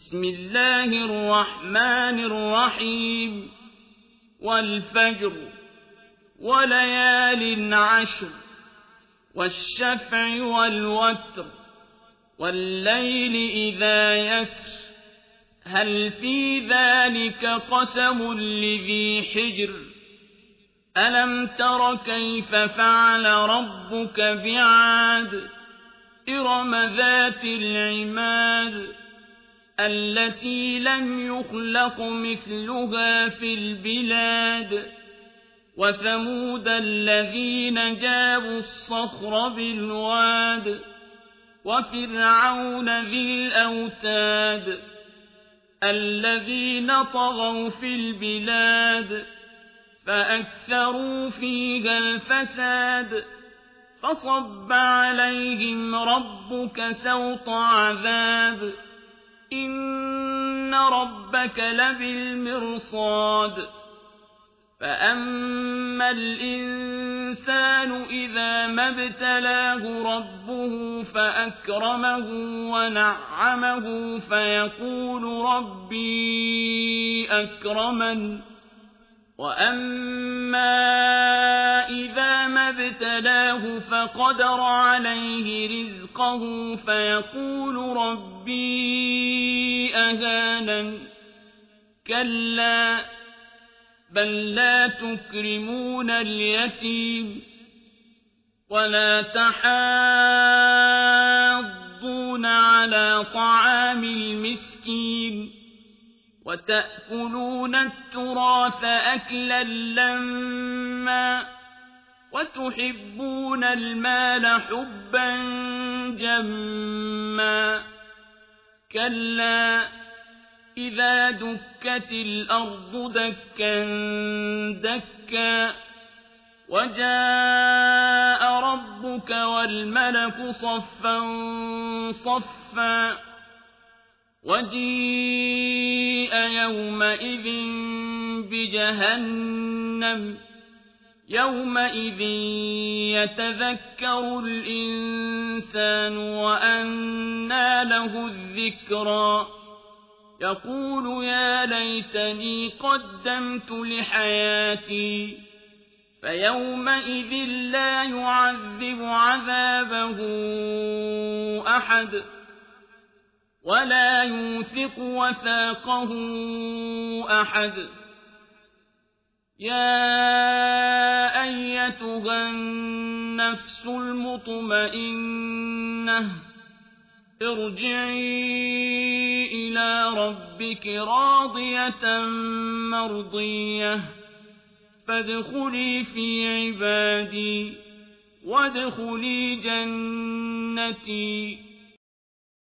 بسم الله الرحمن الرحيم والفجر وليال عشر والشفع والوتر والليل إذا يسر هل في ذلك قسم لذي حجر ألم تر كيف فعل ربك بعاد إرم ذات العماد التي لم يخلق مثلها في البلاد وثمود الذين جابوا الصخر بالواد وفرعون ذي الأوتاد الذين طغوا في البلاد فأكثروا فيها الفساد فصب عليهم ربك سوط عذاب إن ربك لبالمرصاد فأما الإنسان إذا ما ابتلاه ربه فأكرمه ونعمه فيقول ربي أكرمن وأما إذا ما ابتلاه فقدر عليه رزقه فيقول ربي أهانن كلا بل لا تكرمون اليتيم ولا تحاضون على طعام المسكين وتأكلون التراث أكلا لما وتحبون المال حبا جما كلا إذا دكت الأرض دكا دكا وجاء ربك والملك صفا صفا وجيء يومئذ بجهنم يومئذ يتذكر الإنسان وأنى له الذكرى يقول يا ليتني قدمت لحياتي فيومئذ لا يعذب عذابه أحد ولا يوثق وثاقه أحد يا أيتها النفس المطمئنة ارجعي إلى ربك راضية مرضية فادخلي في عبادي وادخلي جنتي